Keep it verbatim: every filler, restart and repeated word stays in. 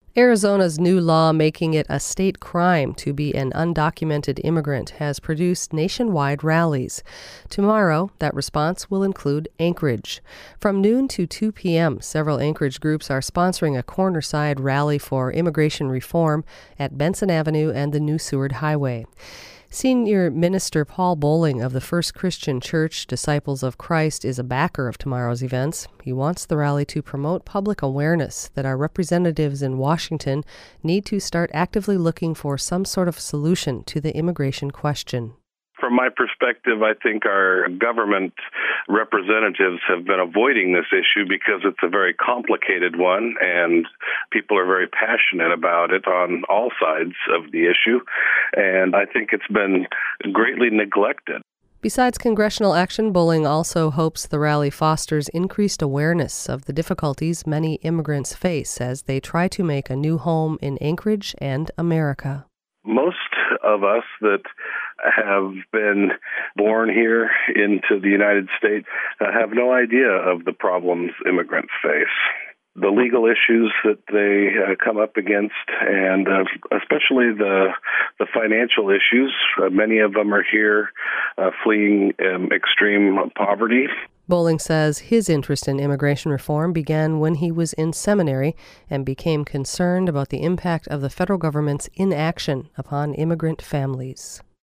Arizona's new law making it a state crime to be an undocumented immigrant has produced nationwide rallies. Tomorrow, that response will include Anchorage. From noon to two p.m., several Anchorage groups are sponsoring a corner-side rally for immigration reform at Benson Avenue and the New Seward Highway. Senior Minister Paul Bowling of the First Christian Church, Disciples of Christ, is a backer of tomorrow's events. He wants the rally to promote public awareness that our representatives in Washington need to start actively looking for some sort of solution to the immigration question. From my perspective, I think our government representatives have been avoiding this issue because it's a very complicated one, and people are very passionate about it on all sides of the issue, and I think it's been greatly neglected. Besides congressional action, Bowling also hopes the rally fosters increased awareness of the difficulties many immigrants face as they try to make a new home in Anchorage and America. Most of us that have been born here into the United States uh, have no idea of the problems immigrants face, the legal issues that they uh, come up against, and uh, especially the the financial issues. Uh, many of them are here uh, fleeing um, extreme poverty. Bowling says his interest in immigration reform began when he was in seminary and became concerned about the impact of the federal government's inaction upon immigrant families.